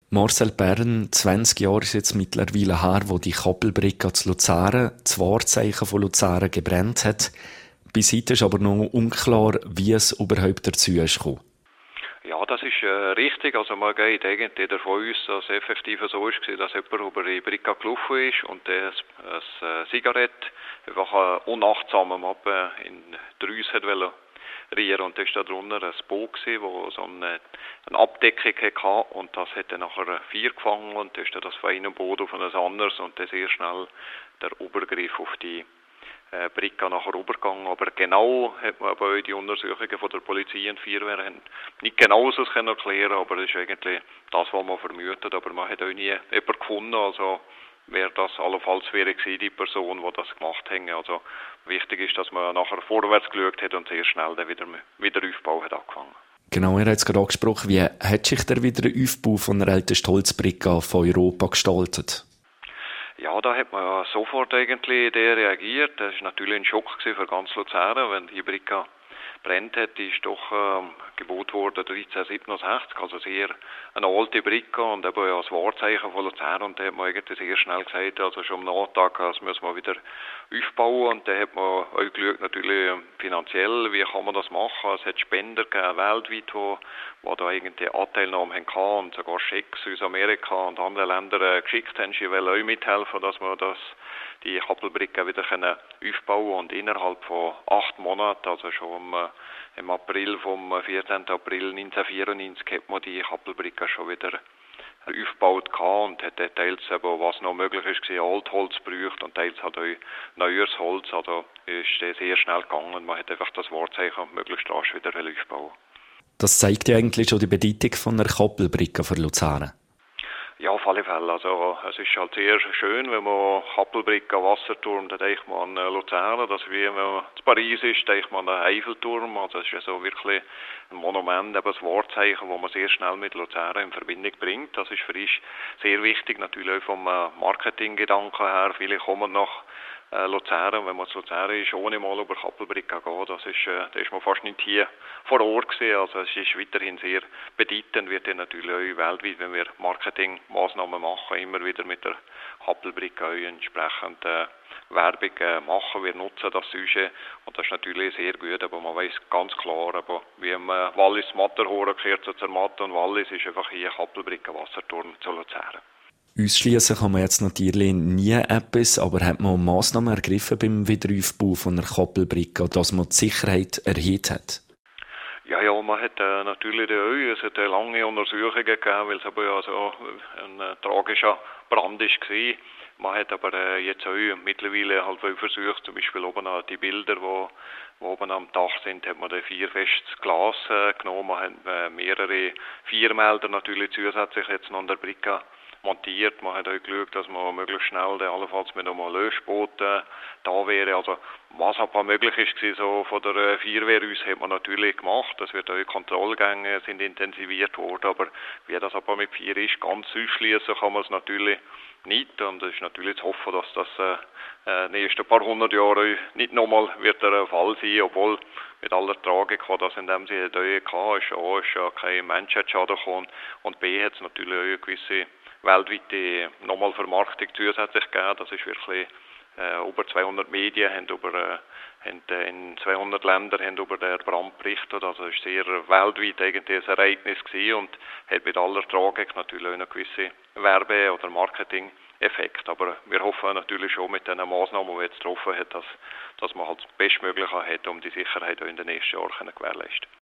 Marcel Bern, 20 Jahre ist jetzt mittlerweile her, wo die Koppelbrücke zu Luzern, das Wahrzeichen von Luzern, gebrannt hat. Bis heute ist aber noch unklar, wie es überhaupt dazu ist gekommen. Ja, das ist richtig. Also man geht eigentlich davon aus, dass es effektiv so ist, dass jemand über die Brücke gelaufen ist und eine Zigarette einfach unachtsam in die Rüse hat wollen rieren. Und das war da drunter ein Boot, das so eine Abdeckung hatte und das hat dann nachher Feuer gefangen und dann ist dann das von einem Boot auf ein anderes und dann sehr schnell der Übergriff auf die Brücke nachher rübergegangen. Aber genau hat man bei die Untersuchungen von der Polizei und Feuerwehr nicht genau so erklären, aber das ist eigentlich das, was man vermutet. Aber man hat auch nie jemanden gefunden, also wer das allenfalls wäre gewesen, die Person, die das gemacht hat. Also wichtig ist, dass man nachher vorwärts geschaut hat und sehr schnell dann wieder Aufbau hat angefangen. Genau, er hat es gerade angesprochen. Wie hat sich der Wiederaufbau von der ältesten Holzbrücke von Europa gestaltet? Ja, da hat man ja sofort eigentlich reagiert. Das war natürlich ein Schock für ganz Luzern, wenn die Brücke brennt hat. Die ist doch gebaut worden 1367, also sehr eine alte Brücke und eben ja das Wahrzeichen von Luzern. Und da hat man eigentlich sehr schnell gesagt, also schon am Nachmittag, das müssen wir wieder aufbauen. Und da hat man auch geschaut, natürlich finanziell, wie kann man das machen. Es hat Spender gegeben, weltweit, die da irgendwie Anteilnahme hatten und sogar Schecks aus Amerika und anderen Ländern geschickt haben. Sie wollen auch mithelfen, dass wir die Koppelbrücke wieder aufbauen können. Und innerhalb von 8 Monaten, also schon im April, vom 14. April 1994, hat man die Koppelbrücke schon wieder aufgebaut und hat teils eben, was noch möglich ist, Altholz gebraucht und teils hat auch neues Holz. Also ist das sehr schnell gegangen. Man hat einfach das Wahrzeichen möglichst rasch wieder aufbauen. Das zeigt ja eigentlich schon die Bedeutung von einer Koppelbrücke für Luzern. Ja, auf alle Fälle. Also, es ist halt sehr schön, wenn man Koppelbrücke, Wasserturm, da denkt man an Luzern. Das ist wie wenn man in Paris ist, denkt man an den Eiffelturm. Also, es ist so wirklich ein Monument, eben das Wahrzeichen, das man sehr schnell mit Luzern in Verbindung bringt. Das ist für uns sehr wichtig, natürlich auch vom Marketinggedanken her. Viele kommen nach Luzern, wenn man zu Luzern ist, ohne mal über Koppelbrücke gehen, da ist man fast nicht hier vor Ort gewesen. Also es ist weiterhin sehr bedeutend, wird dann natürlich auch weltweit, wenn wir Marketingmaßnahmen machen, immer wieder mit der Koppelbrücke auch entsprechend Werbung machen. Wir nutzen das Sujet und das ist natürlich sehr gut, aber man weiß ganz klar, aber wie im Wallis Matterhorn gehört zu Zermatt und Wallis ist einfach hier Koppelbrücke Wasserturm zu Luzern. Ausschließen kann man jetzt natürlich nie etwas, aber hat man Massnahmen ergriffen beim Wiederaufbau von einer Koppelbrücke, dass man die Sicherheit erhöht hat? Ja, man hat natürlich es hat lange Untersuchungen gegeben, weil es aber ja so ein tragischer Brand war. Man hat aber jetzt auch mittlerweile halt versucht, zum Beispiel oben die Bilder, die oben am Dach sind, hat man da 4 festes Glas genommen. Man hat mehrere Feuermelder natürlich zusätzlich jetzt noch an der Brücke montiert. Man hat auch geschaut, dass man möglichst schnell allenfalls mit einem Löschboot da wäre. Also was aber möglich ist, so von der Feuerwehr aus hat man natürlich gemacht. Das wird auch Kontrollgänge sind intensiviert worden, aber wie das aber mit Feuer ist, ganz ausschließen kann man es natürlich nicht. Und es ist natürlich zu hoffen, dass das in den nächsten paar 100 Jahren nicht nochmal wird der Fall sein, obwohl mit aller Tragik, die das in dem Sinne hatte, ist ja kein Menschheitsschaden gekommen und B hat es natürlich auch eine gewisse weltweite nochmal Vermarktung zusätzlich gegeben. Das ist wirklich über 200 Medien haben in 200 Ländern haben über den Brand berichtet. Also es ist sehr weltweit eigentlich ein Ereignis gewesen und hat mit aller Tragik natürlich auch eine gewisse Werbe- oder Marketing-Effekt. Aber wir hoffen natürlich schon mit den Maßnahmen, die man jetzt getroffen hat, dass man halt das Bestmögliche hat, um die Sicherheit auch in den nächsten Jahren gewährleisten.